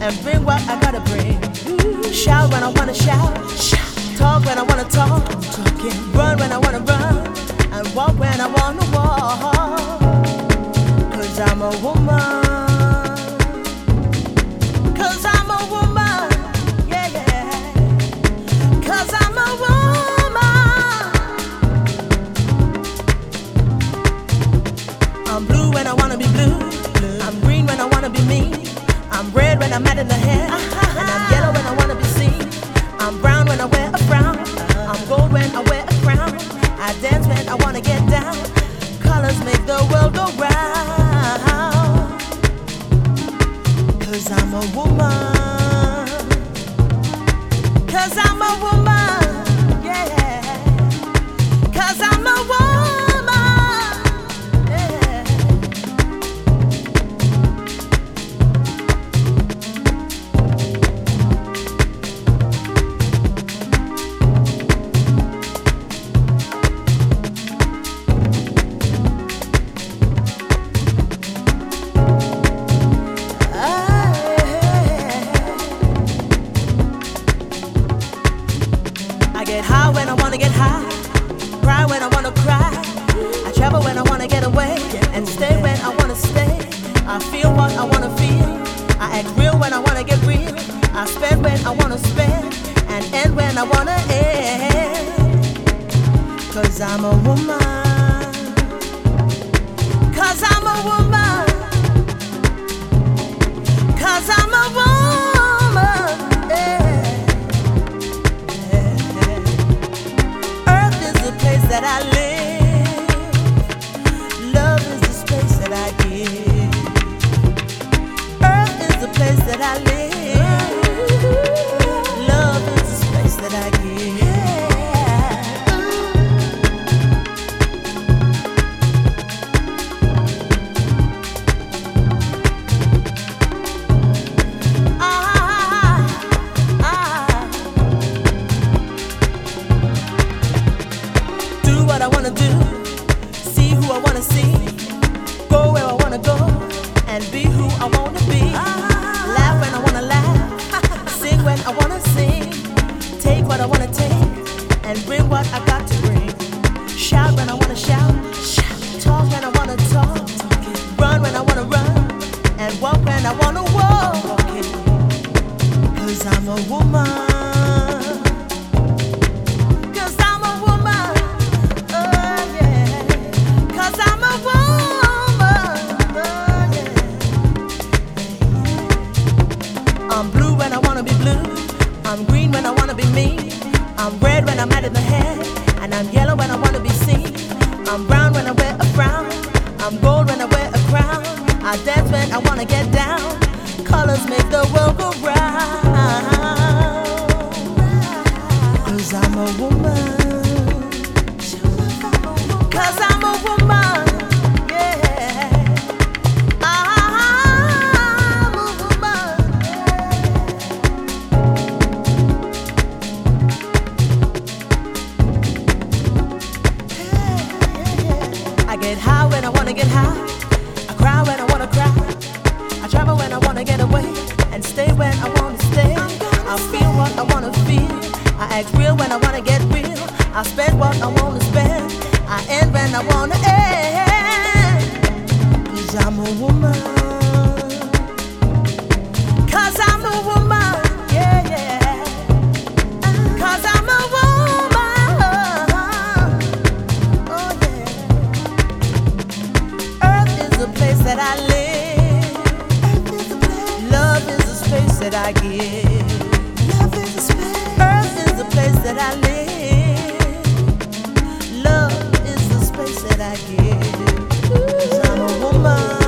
and bring what I gotta bring. Shout when I wanna shout, talk when I wanna talk, run when I wanna run, and walk when I wanna walk. 'Cause I'm a woman. 'Cause I'm a woman. Yeah, yeah. 'Cause I'm a woman. I'm blue when I wanna be blue. I'm green when I wanna be me. I'm red when I'm mad in the head. And I'm yellow when I wanna be seen. I'm brown when I wear a frown. I'm gold when I wear a crown. I dance when I wanna get down. Colors make the world go round. 'Cause I'm a woman. 'Cause I'm a woman. Yeah. 'Cause I'm a woman. Yeah. I get high when I wanna get high, cry when I wanna cry. I travel when I wanna get away, and stay when I wanna stay. I feel what I wanna feel, I act real when I wanna get real. I spend when I wanna spend, and end when I wanna end. 'Cause I'm a woman. 'Cause I'm a woman. 'Cause I'm a woman. Yeah. That I live, love is the space that I give. Earth is the place that I live, love is the space that I give. What I wanna do, see who I wanna see, go where I wanna go, and be who I wanna be. Laugh when I wanna laugh, sing when I wanna sing, take what I wanna take, and bring what I got to bring. Shout when I wanna shout, talk when I wanna talk, run when I wanna run, and walk when I wanna walk. 'Cause I'm a woman. I'm blue when I wanna be blue. I'm green when I wanna be me. I'm red when I'm mad in the head. And I'm yellow when I wanna be seen. I'm brown when I wear a frown. I'm gold when I wear a crown. I dance when I wanna get down. Colors make the world go round. 'Cause I'm a woman. 'Cause I'm a woman. I get high when I wanna get high, I cry when I wanna cry, I travel when I wanna get away, and stay when I wanna stay. I feel what I wanna feel, I act real when I wanna get real. I spend what I wanna spend, I end when I wanna end. 'Cause I'm a woman. 'Cause I'm a woman, yeah, yeah. 'Cause I'm a woman, oh yeah. Place that I live, love is the space that I give. Love is the space. Earth is the place that I live. Love is the space that I give. 'Cause I'm a woman.